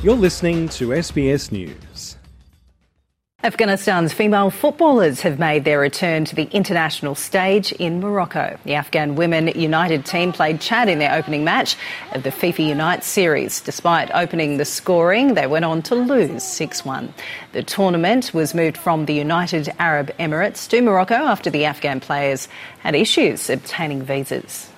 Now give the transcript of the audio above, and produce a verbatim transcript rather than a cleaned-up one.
You're listening to S B S News. Afghanistan's female footballers have made their return to the international stage in Morocco. The Afghan Women United team played Chad in their opening match of the FIFA Unite series. Despite opening the scoring, they went on to lose six one. The tournament was moved from the United Arab Emirates to Morocco after the Afghan players had issues obtaining visas.